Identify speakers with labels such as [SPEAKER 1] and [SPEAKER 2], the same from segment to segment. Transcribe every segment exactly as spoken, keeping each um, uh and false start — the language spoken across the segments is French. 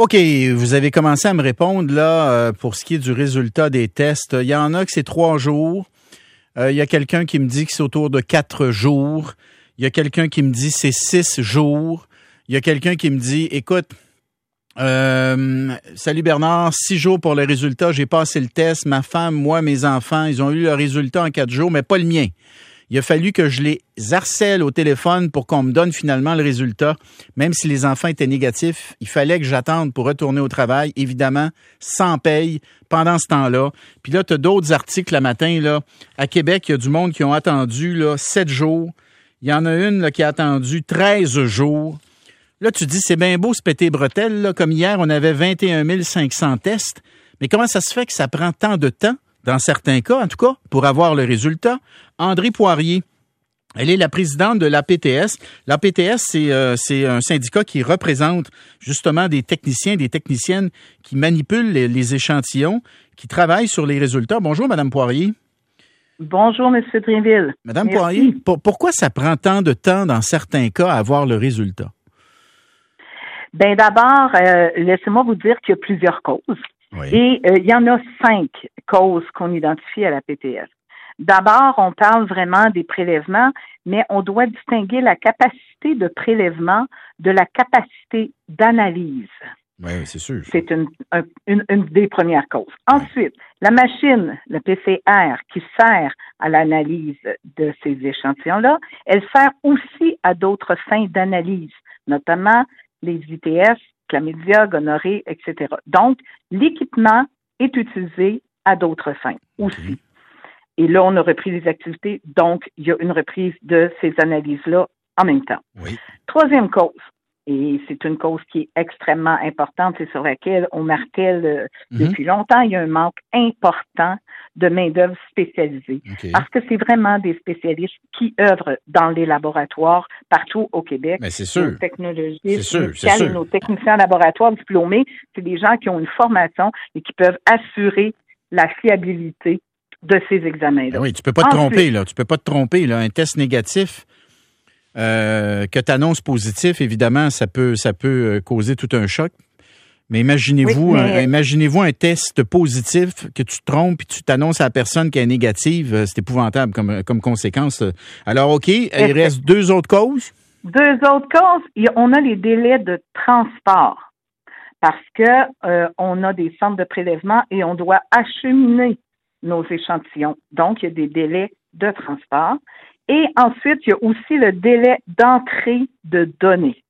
[SPEAKER 1] OK, vous avez commencé à me répondre là euh, pour ce qui est du résultat des tests. Il y en a que c'est trois jours. Euh, il y a quelqu'un qui me dit que c'est autour de quatre jours. Il y a quelqu'un qui me dit que c'est six jours. Il y a quelqu'un qui me dit, écoute, euh, salut Bernard, six jours pour le résultat. J'ai passé le test. Ma femme, moi, mes enfants, ils ont eu le résultat en quatre jours, mais pas le mien. Il a fallu que je les harcèle au téléphone pour qu'on me donne finalement le résultat. Même si les enfants étaient négatifs, il fallait que j'attende pour retourner au travail, évidemment, sans paye, pendant ce temps-là. Puis là, tu as d'autres articles le matin. Là. À Québec, il y a du monde qui ont attendu là, sept jours. Il y en a une là, qui a attendu treize jours. Là, tu dis, c'est bien beau se péter les bretelles. Là. Comme hier, on avait vingt et un mille cinq cents tests. Mais comment ça se fait que ça prend tant de temps? Dans certains cas, en tout cas, pour avoir le résultat. André Poirier, elle est la présidente de l'A P T S. L'A P T S, c'est, euh, c'est un syndicat qui représente justement des techniciens, des techniciennes qui manipulent les, les échantillons, qui travaillent sur les résultats. Bonjour, Madame Poirier.
[SPEAKER 2] Bonjour, M. Drainville.
[SPEAKER 1] Madame
[SPEAKER 2] Merci.
[SPEAKER 1] Poirier, pour, pourquoi ça prend tant de temps dans certains cas à avoir le résultat?
[SPEAKER 2] Bien, d'abord, euh, laissez-moi vous dire qu'il y a plusieurs causes. Oui. Et euh, il y en a cinq causes qu'on identifie à la P T S. D'abord, on parle vraiment des prélèvements, mais on doit distinguer la capacité de prélèvement de la capacité d'analyse.
[SPEAKER 1] Oui, c'est sûr.
[SPEAKER 2] C'est une, un, une, une des premières causes. Oui. Ensuite, la machine, le P C R, qui sert à l'analyse de ces échantillons-là, elle sert aussi à d'autres fins d'analyse, notamment les I T S, chlamydia, gonorrhée, et cetera. Donc, l'équipement est utilisé à d'autres fins aussi. Okay. Et là, on a repris les activités, donc il y a une reprise de ces analyses-là en même temps.
[SPEAKER 1] Oui.
[SPEAKER 2] Troisième cause, et c'est une cause qui est extrêmement importante, c'est sur laquelle on martèle euh, mm-hmm. depuis longtemps, il y a un manque important de main-d'œuvre spécialisée. Okay. Parce que c'est vraiment des spécialistes qui œuvrent dans les laboratoires partout au Québec.
[SPEAKER 1] Mais c'est sûr.
[SPEAKER 2] Nos technologistes
[SPEAKER 1] c'est sûr, c'est
[SPEAKER 2] et
[SPEAKER 1] sûr.
[SPEAKER 2] nos techniciens laboratoires diplômés, c'est des gens qui ont une formation et qui peuvent assurer la fiabilité de ces examens-là.
[SPEAKER 1] Ben oui, tu peux pas te Ensuite, tromper, là. Tu peux pas te tromper, là. Un test négatif, euh, que tu annonces positif, évidemment, ça peut, ça peut causer tout un choc. Mais imaginez-vous, oui, mais... Un, imaginez-vous un test positif que tu te trompes et tu t'annonces à la personne qui est négative. C'est épouvantable comme, comme conséquence. Alors, OK, il reste deux autres causes.
[SPEAKER 2] Deux autres causes. On a les délais de transport parce que euh, on a des centres de prélèvement et on doit acheminer nos échantillons. Donc, il y a des délais de transport. Et ensuite, il y a aussi le délai d'entrée de données.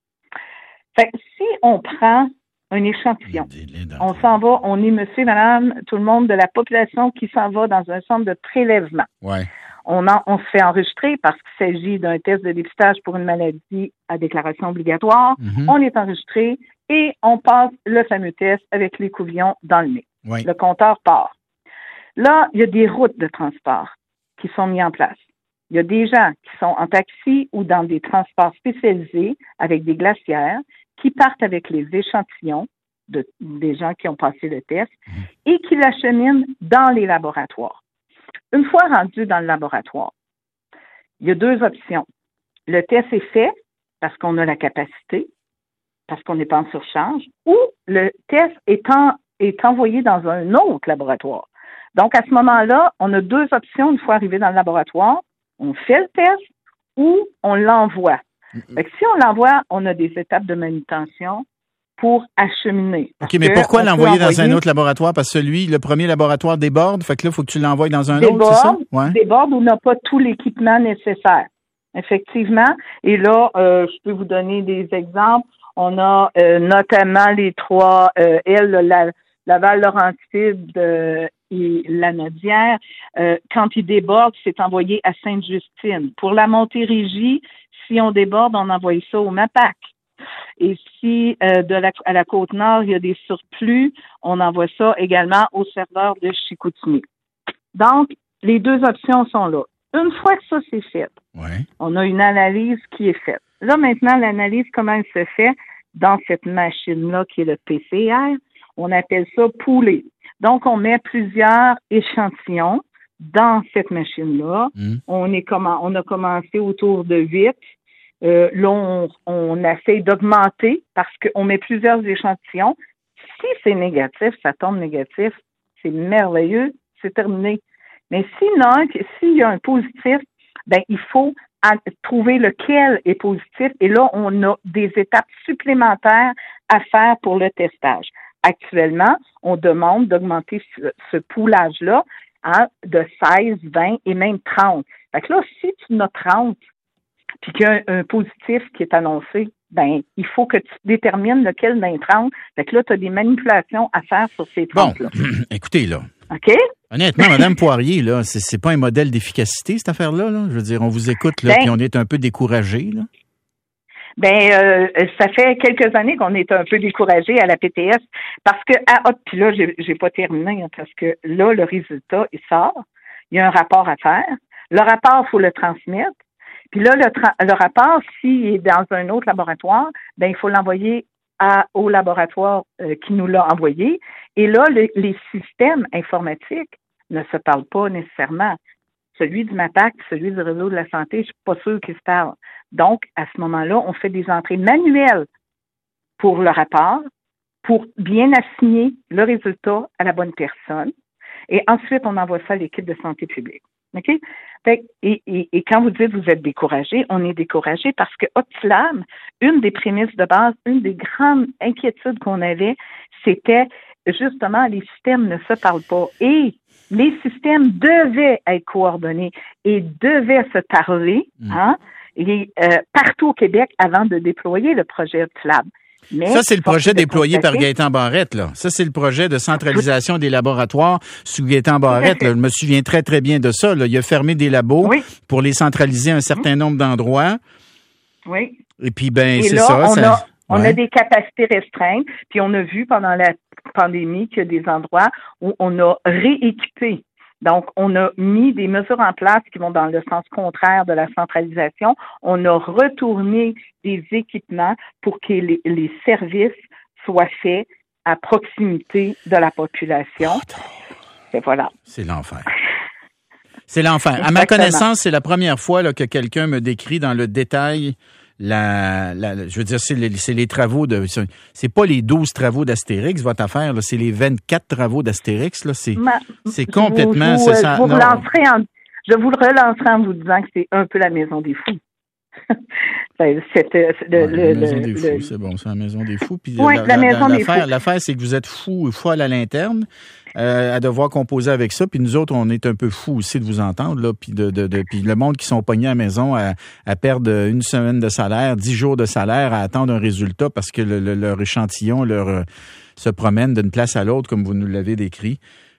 [SPEAKER 2] Fait que si on prend un échantillon. On s'en va, on est monsieur, madame, tout le monde de la population qui s'en va dans un centre de prélèvement.
[SPEAKER 1] Ouais.
[SPEAKER 2] On, en, on se fait enregistrer parce qu'il s'agit d'un test de dépistage pour une maladie à déclaration obligatoire. Mm-hmm. On est enregistré et on passe le fameux test avec l'écouvillon dans le nez.
[SPEAKER 1] Ouais.
[SPEAKER 2] Le compteur part. Là, il y a des routes de transport qui sont mises en place. Il y a des gens qui sont en taxi ou dans des transports spécialisés avec des glacières qui partent avec les échantillons de, des gens qui ont passé le test et qui l'acheminent dans les laboratoires. Une fois rendu dans le laboratoire, il y a deux options. Le test est fait parce qu'on a la capacité, parce qu'on n'est pas en surcharge, ou le test est, en, est envoyé dans un autre laboratoire. Donc, à ce moment-là, on a deux options une fois arrivé dans le laboratoire. On fait le test ou on l'envoie. Fait que si on l'envoie, on a des étapes de manutention pour acheminer.
[SPEAKER 1] OK, mais pourquoi l'envoyer dans un autre laboratoire? Parce que celui, le premier laboratoire déborde, fait que là, il faut que tu l'envoies dans un
[SPEAKER 2] déborde,
[SPEAKER 1] autre, c'est ça? Ouais.
[SPEAKER 2] Déborde ou n'a pas tout l'équipement nécessaire. Effectivement. Et là, euh, je peux vous donner des exemples. On a euh, notamment les trois euh, L, la, Laval-Laurentide euh, et Lanaudière. Euh, quand il déborde, c'est envoyé à Sainte-Justine. Pour la Montérégie, si on déborde, on envoie ça au MAPAC. Et si euh, de la, à la Côte-Nord, il y a des surplus, on envoie ça également au serveur de Chicoutimi. Donc, les deux options sont là. Une fois que ça c'est fait,
[SPEAKER 1] ouais.
[SPEAKER 2] On a une analyse qui est faite. Là, maintenant, l'analyse, comment elle se fait dans cette machine-là qui est le P C R? On appelle ça poulet. Donc, on met plusieurs échantillons dans cette machine-là. Mmh. On est comment, on a commencé autour de huit. Euh, là, on, on essaie d'augmenter parce qu'on met plusieurs échantillons. Si c'est négatif, ça tombe négatif, c'est merveilleux, c'est terminé. Mais sinon, s'il y a un positif, ben il faut trouver lequel est positif. Et là, on a des étapes supplémentaires à faire pour le testage. Actuellement, on demande d'augmenter ce, ce poolage-là hein, de seize, vingt et même trente. Fait que là, si tu en as trente, puis qu'il y a un, un positif qui est annoncé, ben il faut que tu détermines lequel d'un trente. Fait que là, tu as des manipulations à faire sur ces trente-là.
[SPEAKER 1] Bon, écoutez, là.
[SPEAKER 2] OK?
[SPEAKER 1] Honnêtement, Mme Poirier, là, c'est, c'est pas un modèle d'efficacité, cette affaire-là, là. Je veux dire, on vous écoute, là, ben, puis on est un peu découragé, là.
[SPEAKER 2] Ben, euh, ça fait quelques années qu'on est un peu découragé à la P T S parce que, ah, oh, puis là, j'ai, j'ai pas terminé, hein, parce que là, le résultat, il sort. Il y a un rapport à faire. Le rapport, il faut le transmettre. Puis là, le, tra- le rapport, s'il est dans un autre laboratoire, ben, il faut l'envoyer à, au laboratoire euh, qui nous l'a envoyé. Et là, le, les systèmes informatiques ne se parlent pas nécessairement. Celui du MAPAC, celui du réseau de la santé, je suis pas sûre qu'ils se parlent. Donc, à ce moment-là, on fait des entrées manuelles pour le rapport, pour bien assigner le résultat à la bonne personne. Et ensuite, on envoie ça à l'équipe de santé publique. OK? Fait, et, et, et quand vous dites que vous êtes découragé, on est découragé parce que Optilam, une des prémices de base, une des grandes inquiétudes qu'on avait, c'était justement les systèmes ne se parlent pas. Et les systèmes devaient être coordonnés et devaient se parler mmh. hein, et, euh, partout au Québec avant de déployer le projet Optilab. Mais
[SPEAKER 1] ça, c'est le projet déployé par Gaétan Barrette, là. Ça, c'est le projet de centralisation des laboratoires sous Gaétan Barrette. Là. Je me souviens très, très bien de ça. Là. Il a fermé des labos oui. pour les centraliser à un certain mmh. nombre d'endroits.
[SPEAKER 2] Oui.
[SPEAKER 1] Et puis, ben,
[SPEAKER 2] et
[SPEAKER 1] c'est
[SPEAKER 2] là,
[SPEAKER 1] ça.
[SPEAKER 2] On,
[SPEAKER 1] ça...
[SPEAKER 2] a, on
[SPEAKER 1] ouais.
[SPEAKER 2] a des capacités restreintes. Puis, on a vu pendant la pandémie qu'il y a des endroits où on a rééquipé. Donc, on a mis des mesures en place qui vont dans le sens contraire de la centralisation. On a retourné des équipements pour que les, les services soient faits à proximité de la population. Et voilà.
[SPEAKER 1] C'est l'enfer. C'est l'enfer. Exactement. À ma connaissance, c'est la première fois là, que quelqu'un me décrit dans le détail La, la, je veux dire, c'est les, c'est les travaux de, c'est pas les douze travaux d'Astérix, votre affaire, là, c'est les vingt-quatre travaux d'Astérix, là, c'est, Ma, c'est complètement,
[SPEAKER 2] vous,
[SPEAKER 1] c'est ça.
[SPEAKER 2] Je vous, relancerai en, je vous le relancerai en vous disant que c'est un peu la maison des fous. c'est, c'est, c'est, le,
[SPEAKER 1] ouais,
[SPEAKER 2] le,
[SPEAKER 1] la maison
[SPEAKER 2] le,
[SPEAKER 1] des
[SPEAKER 2] le,
[SPEAKER 1] fous, c'est bon, c'est la maison des fous. Puis
[SPEAKER 2] oui,
[SPEAKER 1] la,
[SPEAKER 2] la, la maison
[SPEAKER 1] la,
[SPEAKER 2] des
[SPEAKER 1] l'affaire,
[SPEAKER 2] fous.
[SPEAKER 1] L'affaire, c'est que vous êtes fou, folle à l'interne, euh, à devoir composer avec ça. Puis nous autres, on est un peu fous aussi de vous entendre, là. Puis de, de, de, puis le monde qui sont pognés à la maison à, à perdre une semaine de salaire, dix jours de salaire, à attendre un résultat parce que le, le, leur échantillon leur euh, se promène d'une place à l'autre, comme vous nous l'avez décrit.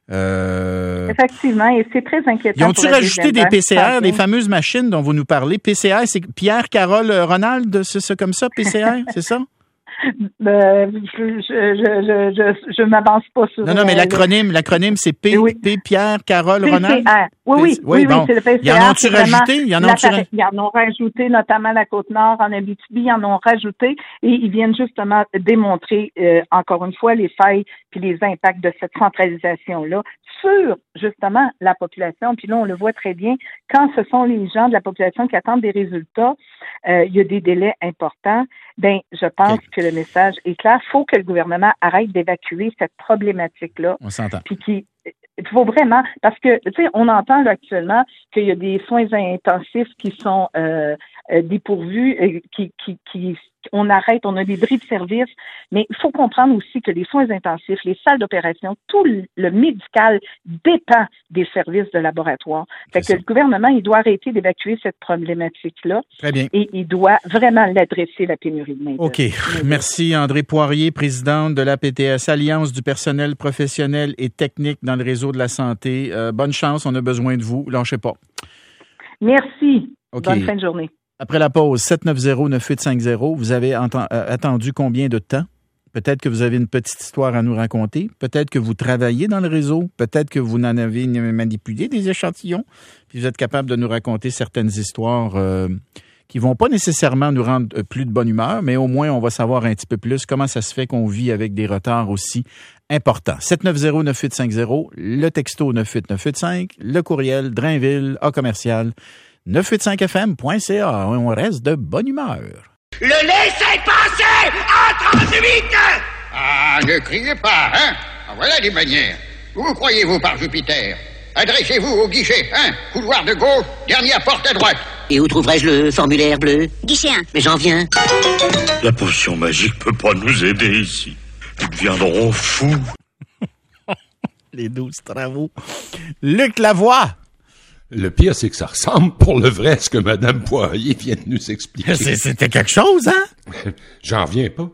[SPEAKER 1] Euh...
[SPEAKER 2] Effectivement, et c'est très inquiétant.
[SPEAKER 1] Ils ont-tu rajouté des P C R, les fameuses machines dont vous nous parlez? P C R, c'est Pierre, Carole, Ronald, c'est ça comme ça, P C R, c'est ça?
[SPEAKER 2] Euh, je, je, je, je, je m'avance pas sur...
[SPEAKER 1] Non, non, mais l'acronyme, l'acronyme, c'est P, oui. P, Pierre, Carole, Ronald?
[SPEAKER 2] P C R. Oui, oui, oui, oui,
[SPEAKER 1] bon.
[SPEAKER 2] c'est le P C R.
[SPEAKER 1] Ils en ont-tu rajouté? Ils en, ont-tu...
[SPEAKER 2] Ils en ont rajouté, notamment la Côte-Nord, en Abitibi, ils en ont rajouté et ils viennent justement démontrer, euh, encore une fois, les failles puis les impacts de cette centralisation-là sur, justement, la population. Puis là, on le voit très bien, quand ce sont les gens de la population qui attendent des résultats, euh, il y a des délais importants. Ben, je pense okay. que le message est clair. Il faut que le gouvernement arrête d'évacuer cette problématique-là.
[SPEAKER 1] On s'entend.
[SPEAKER 2] Puis qui, il faut vraiment, parce que, tu sais, on entend là, actuellement qu'il y a des soins intensifs qui sont euh, euh, dépourvus, euh, qui, qui, qui, on arrête, on a des bris de service, mais il faut comprendre aussi que les soins intensifs, les salles d'opération, tout le, le médical dépend des services de laboratoire. Fait que ça. Le gouvernement, il doit arrêter d'évacuer cette problématique-là.
[SPEAKER 1] Très bien.
[SPEAKER 2] Et il doit vraiment l'adresser, la pénurie de main-d'œuvre.
[SPEAKER 1] OK. Merci, André Poirier, présidente de l'A P T S, Alliance du personnel professionnel et technique dans le réseau de la santé. Euh, bonne chance, on a besoin de vous. Lâchez pas.
[SPEAKER 2] Merci.
[SPEAKER 1] Okay.
[SPEAKER 2] Bonne fin de journée.
[SPEAKER 1] Après la pause, sept neuf zéro neuf huit cinq zéro, vous avez enten- euh, attendu combien de temps? Peut-être que vous avez une petite histoire à nous raconter. Peut-être que vous travaillez dans le réseau. Peut-être que vous en avez manipulé des échantillons. Puis vous êtes capable de nous raconter certaines histoires euh, qui vont pas nécessairement nous rendre plus de bonne humeur, mais au moins on va savoir un petit peu plus comment ça se fait qu'on vit avec des retards aussi importants. sept neuf zéro neuf huit cinq zéro, le texto neuf huit neuf huit cinq, le courriel drainville, A commercial, neuf cent quatre-vingt-cinq F M point C A. On reste de bonne humeur.
[SPEAKER 3] Le laissez-passer en trente-huit!
[SPEAKER 4] Ah, ne criez pas, hein? Ah, voilà des manières. Où croyez-vous par Jupiter? Adressez-vous au guichet, hein? Couloir de gauche, dernière porte à droite.
[SPEAKER 5] Et où trouverai-je le formulaire bleu?
[SPEAKER 6] Guichet un.
[SPEAKER 5] Mais j'en viens.
[SPEAKER 7] La potion magique peut pas nous aider ici. Nous deviendrons fous.
[SPEAKER 1] Les douze travaux. Luc Lavoie.
[SPEAKER 8] Le pire, c'est que ça ressemble pour le vrai à ce que Mme Poirier vient de nous expliquer.
[SPEAKER 1] C'était quelque chose, hein?
[SPEAKER 8] J'en reviens pas.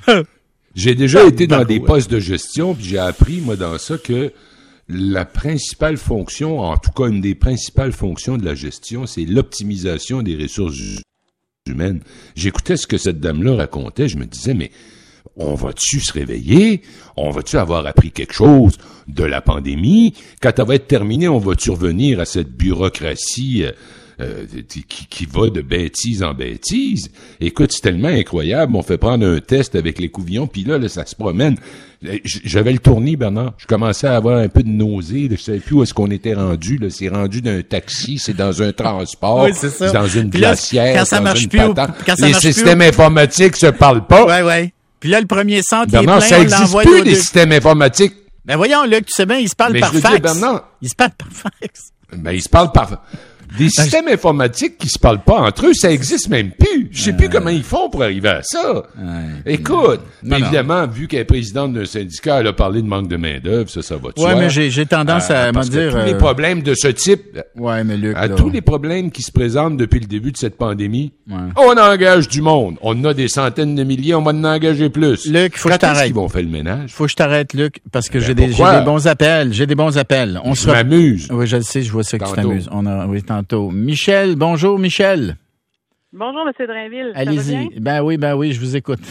[SPEAKER 8] J'ai déjà été dans des postes de gestion, puis j'ai appris, moi, dans ça, que la principale fonction, en tout cas une des principales fonctions de la gestion, c'est l'optimisation des ressources humaines. J'écoutais ce que cette dame-là racontait, je me disais, mais on va-tu se réveiller? On va-tu avoir appris quelque chose de la pandémie? Quand elle va être terminée, on va-tu revenir à cette bureaucratie euh, euh, qui, qui va de bêtise en bêtise? Écoute, c'est tellement incroyable. On fait prendre un test avec les couvillons, puis là, là, ça se promène. J'avais le tournis, Bernard. Je commençais à avoir un peu de nausée. Je savais plus où est-ce qu'on était rendu. Là. C'est rendu d'un taxi, c'est dans un transport,
[SPEAKER 1] oui, c'est ça.
[SPEAKER 8] C'est dans une
[SPEAKER 1] puis là,
[SPEAKER 8] glacière,
[SPEAKER 1] quand ça
[SPEAKER 8] dans
[SPEAKER 1] marche
[SPEAKER 8] une
[SPEAKER 1] plus,
[SPEAKER 8] patente.
[SPEAKER 1] quand ça
[SPEAKER 8] les
[SPEAKER 1] marche
[SPEAKER 8] systèmes
[SPEAKER 1] plus,
[SPEAKER 8] informatiques se parlent pas.
[SPEAKER 1] Ouais, ouais. Puis là, le premier centre,
[SPEAKER 8] Bernard,
[SPEAKER 1] il est plein,
[SPEAKER 8] ça
[SPEAKER 1] on
[SPEAKER 8] existe
[SPEAKER 1] l'envoie
[SPEAKER 8] plus,
[SPEAKER 1] aux
[SPEAKER 8] les
[SPEAKER 1] deux.
[SPEAKER 8] systèmes informatiques.
[SPEAKER 1] Ben voyons, Luc, tu sais bien, ils se parlent
[SPEAKER 8] Mais
[SPEAKER 1] par
[SPEAKER 8] je veux
[SPEAKER 1] fax.
[SPEAKER 8] dire, Bernard,
[SPEAKER 1] Ils se parlent par fax.
[SPEAKER 8] Ben, ils se parlent par... Des systèmes informatiques qui se parlent pas entre eux, ça existe même plus. Je sais plus comment ils font pour arriver à ça.
[SPEAKER 1] Ouais.
[SPEAKER 8] Écoute,
[SPEAKER 1] Non,
[SPEAKER 8] évidemment, vu qu'elle est présidente d'un syndicat, elle a parlé de manque de main-d'œuvre, ça, ça va de
[SPEAKER 1] Ouais,
[SPEAKER 8] soi.
[SPEAKER 1] mais j'ai, j'ai tendance
[SPEAKER 8] Euh,
[SPEAKER 1] à me
[SPEAKER 8] parce que
[SPEAKER 1] dire...
[SPEAKER 8] tous les
[SPEAKER 1] euh,
[SPEAKER 8] problèmes de ce type,
[SPEAKER 1] Ouais, mais Luc,
[SPEAKER 8] à
[SPEAKER 1] là...
[SPEAKER 8] tous les problèmes qui se présentent depuis le début de cette pandémie,
[SPEAKER 1] Ouais.
[SPEAKER 8] on engage du monde. On en a des centaines de milliers, on va en engager plus.
[SPEAKER 1] Luc, faut que
[SPEAKER 8] Quand
[SPEAKER 1] je
[SPEAKER 8] est-ce
[SPEAKER 1] t'arrête.
[SPEAKER 8] qu'ils vont faire le ménage?
[SPEAKER 1] Faut que je t'arrête, Luc, parce que
[SPEAKER 8] Ben,
[SPEAKER 1] j'ai, des, j'ai
[SPEAKER 8] pourquoi?
[SPEAKER 1] des bons appels. J'ai des bons appels. On
[SPEAKER 8] Je
[SPEAKER 1] se re-
[SPEAKER 8] m'amuse.
[SPEAKER 1] Oui, je le sais, je vois ça que tu
[SPEAKER 8] Tantôt.
[SPEAKER 1] t'amuses. On a, oui, tantôt. Michel, bonjour, Michel.
[SPEAKER 9] Bonjour, M. Drainville.
[SPEAKER 1] Allez-y.
[SPEAKER 9] Ça va bien?
[SPEAKER 1] Ben oui, ben oui, je vous écoute.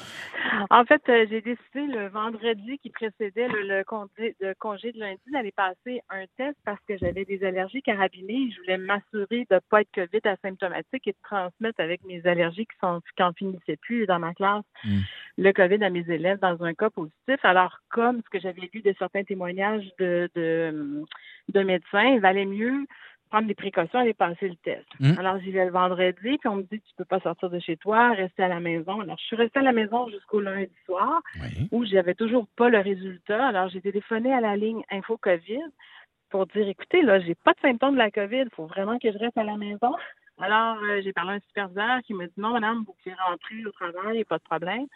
[SPEAKER 9] En fait, euh, j'ai décidé le vendredi qui précédait le, le, congé, le congé de lundi d'aller passer un test parce que j'avais des allergies carabinées. Je voulais m'assurer de ne pas être COVID asymptomatique et de transmettre avec mes allergies qui sont qui en finissaient plus dans ma classe
[SPEAKER 1] Mm.
[SPEAKER 9] le COVID à mes élèves dans un cas positif. Alors, comme ce que j'avais lu de certains témoignages de, de, de médecins, il valait mieux prendre des précautions, aller passer le test.
[SPEAKER 1] Mm.
[SPEAKER 9] Alors, j'y vais le vendredi, puis on me dit tu peux pas sortir de chez toi, rester à la maison. Alors, je suis restée à la maison jusqu'au lundi soir,
[SPEAKER 1] Oui.
[SPEAKER 9] où j'avais toujours pas le résultat. Alors, j'ai téléphoné à la ligne Info COVID pour dire écoutez, là, j'ai pas de symptômes de la COVID, il faut vraiment que je reste à la maison. Alors, euh, j'ai parlé à un superviseur qui m'a dit non, madame, vous pouvez rentrer au travail, pas de problème.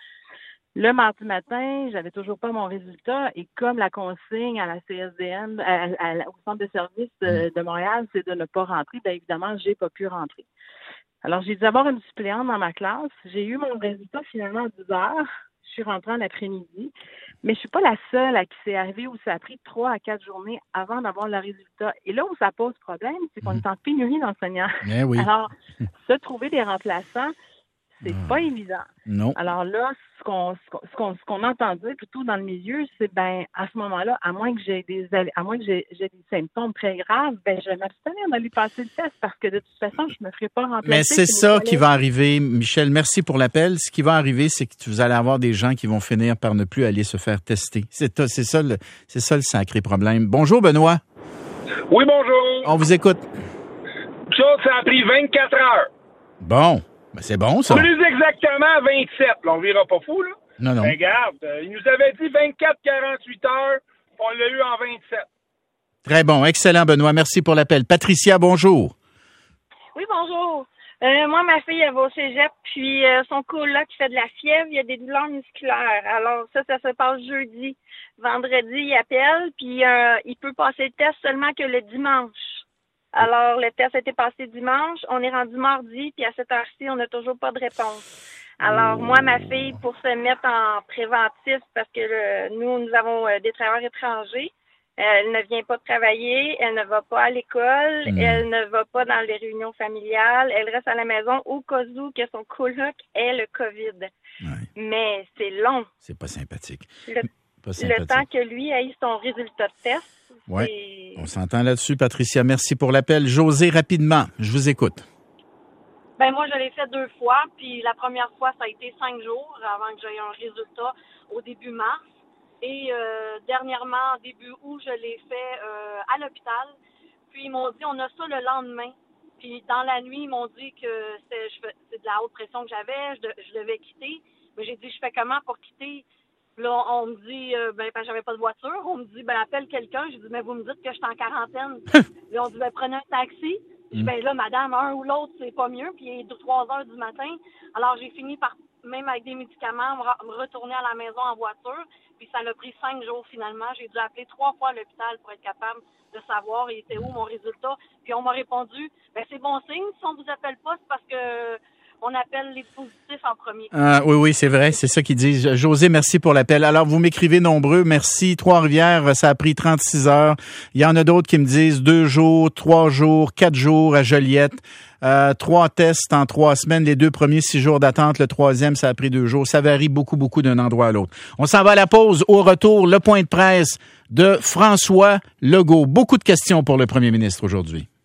[SPEAKER 9] Le mardi matin, j'avais toujours pas mon résultat et comme la consigne à la C S D M, à, à, à, au centre de service de, de Montréal, c'est de ne pas rentrer, bien évidemment, j'ai pas pu rentrer. Alors, j'ai dû avoir une suppléante dans ma classe. J'ai eu mon résultat finalement à dix heures. Je suis rentrée en après-midi. Mais je suis pas la seule à qui c'est arrivé où ça a pris trois à quatre journées avant d'avoir le résultat. Et là où ça pose problème, c'est qu'on est en pénurie d'enseignants.
[SPEAKER 1] Eh oui.
[SPEAKER 9] Alors, se trouver des remplaçants, c'est
[SPEAKER 1] Ah.
[SPEAKER 9] pas évident.
[SPEAKER 1] Non.
[SPEAKER 9] Alors là, ce qu'on ce qu'on ce qu'on, ce qu'on entend dire plutôt dans le milieu, c'est ben à ce moment-là, à moins que j'ai des à moins que j'ai, j'ai des symptômes très graves, ben je vais m'abstenir d'aller passer le test parce que de toute façon, je me ferai pas remplacer.
[SPEAKER 1] Mais c'est
[SPEAKER 9] si
[SPEAKER 1] ça
[SPEAKER 9] mes
[SPEAKER 1] qui
[SPEAKER 9] collègues-
[SPEAKER 1] va arriver. Michel, merci pour l'appel. Ce qui va arriver, c'est que vous allez avoir des gens qui vont finir par ne plus aller se faire tester. C'est, c'est ça le, c'est ça le sacré problème. Bonjour, Benoît.
[SPEAKER 10] Oui, bonjour.
[SPEAKER 1] On vous écoute.
[SPEAKER 10] Ça, ça a pris vingt-quatre heures.
[SPEAKER 1] Bon. Ben, c'est bon, ça.
[SPEAKER 10] Plus exactement vingt-sept. Là, on verra pas fou, là.
[SPEAKER 1] Non, non.
[SPEAKER 10] Ben, regarde, euh, il nous avait dit vingt-quatre à quarante-huit heures. On l'a eu en vingt-sept.
[SPEAKER 1] Très bon. Excellent, Benoît. Merci pour l'appel. Patricia, bonjour.
[SPEAKER 6] Oui, bonjour. Euh, moi, ma fille, elle va au cégep, puis euh, son coloc qui fait de la fièvre, il y a des douleurs musculaires. Alors ça, ça se passe jeudi. Vendredi, il appelle, puis euh, il peut passer le test seulement que le dimanche. Alors, le test a été passé dimanche, on est rendu mardi, puis à cette heure-ci, on n'a toujours pas de réponse. Alors, moi, ma fille, pour se mettre en préventif, parce que le, nous, nous avons euh, des travailleurs étrangers, elle ne vient pas travailler, elle ne va pas à l'école,
[SPEAKER 1] Mmh.
[SPEAKER 6] elle ne va pas dans les réunions familiales, elle reste à la maison au cas où que son coloc ait le COVID.
[SPEAKER 1] Ouais.
[SPEAKER 6] Mais c'est long.
[SPEAKER 1] C'est pas sympathique.
[SPEAKER 6] Le,
[SPEAKER 1] Pas
[SPEAKER 6] le
[SPEAKER 1] sympathique.
[SPEAKER 6] temps que lui ait son résultat de test,
[SPEAKER 1] Ouais.
[SPEAKER 6] c'est...
[SPEAKER 1] On s'entend là-dessus, Patricia. Merci pour l'appel. José, rapidement, je vous écoute.
[SPEAKER 11] Ben moi, je l'ai fait deux fois, puis la première fois, ça a été cinq jours avant que j'aie un résultat au début mars. Et euh, dernièrement, début août, je l'ai fait euh, à l'hôpital. Puis ils m'ont dit, on a ça le lendemain. Puis dans la nuit, ils m'ont dit que c'était, je, c'est de la haute pression que j'avais, je, de, je devais quitter. Mais j'ai dit, je fais comment pour quitter? Là, on me dit, euh, ben, parce que j'avais pas de voiture, on me dit, ben, appelle quelqu'un. J'ai dit, mais vous me dites que je suis en quarantaine. Là, on dit, ben, prenez un taxi. Puis, ben, là, madame, un ou l'autre, c'est pas mieux. Puis, il est trois heures du matin. Alors, j'ai fini par, même avec des médicaments, me, re- me retourner à la maison en voiture. Puis, ça l'a pris cinq jours finalement. J'ai dû appeler trois fois à l'hôpital pour être capable de savoir il était où mon résultat. Puis, on m'a répondu, ben, c'est bon signe. Si on vous appelle pas, c'est parce que on appelle les positifs en premier.
[SPEAKER 1] Ah, oui, oui, c'est vrai. C'est ça qu'ils disent. José, merci pour l'appel. Alors, vous m'écrivez nombreux. Merci. Trois-Rivières, ça a pris trente-six heures. Il y en a d'autres qui me disent deux jours, trois jours, quatre jours à Joliette. Euh, trois tests en trois semaines. Les deux premiers, six jours d'attente. Le troisième, ça a pris deux jours. Ça varie beaucoup, beaucoup d'un endroit à l'autre. On s'en va à la pause. Au retour, le point de presse de François Legault. Beaucoup de questions pour le premier ministre aujourd'hui.